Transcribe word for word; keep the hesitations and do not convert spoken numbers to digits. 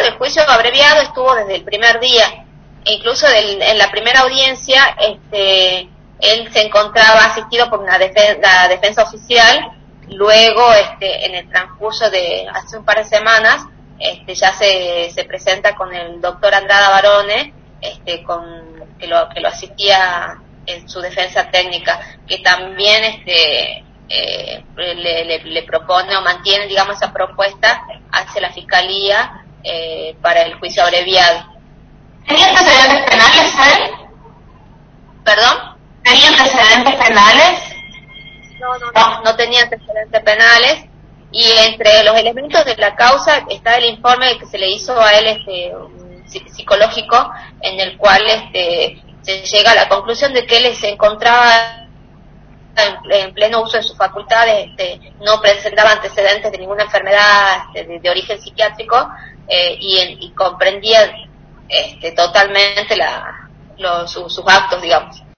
del juicio abreviado estuvo desde el primer día, e incluso del, en la primera audiencia, este, él se encontraba asistido por una defen la defensa oficial. Luego, este, en el transcurso de hace un par de semanas, este, ya se, se presenta con el doctor Andrada Barone, este, con, que lo, que lo asistía en su defensa técnica, que también, este, eh, le, le, le propone o mantiene, digamos, esa propuesta hacia la fiscalía, eh, para el juicio abreviado. ¿Tenía antecedentes penales él? ¿Perdón? ¿Tenía antecedentes penales? No, no, no, no tenía antecedentes penales, y entre los elementos de la causa está el informe que se le hizo a él, este, un psicológico, en el cual, este, se llega a la conclusión de que él se encontraba en, en pleno uso de sus facultades, este, no presentaba antecedentes de ninguna enfermedad, este, de, de origen psiquiátrico, eh, y, en, y comprendía, este, totalmente la, los, sus, sus actos, digamos.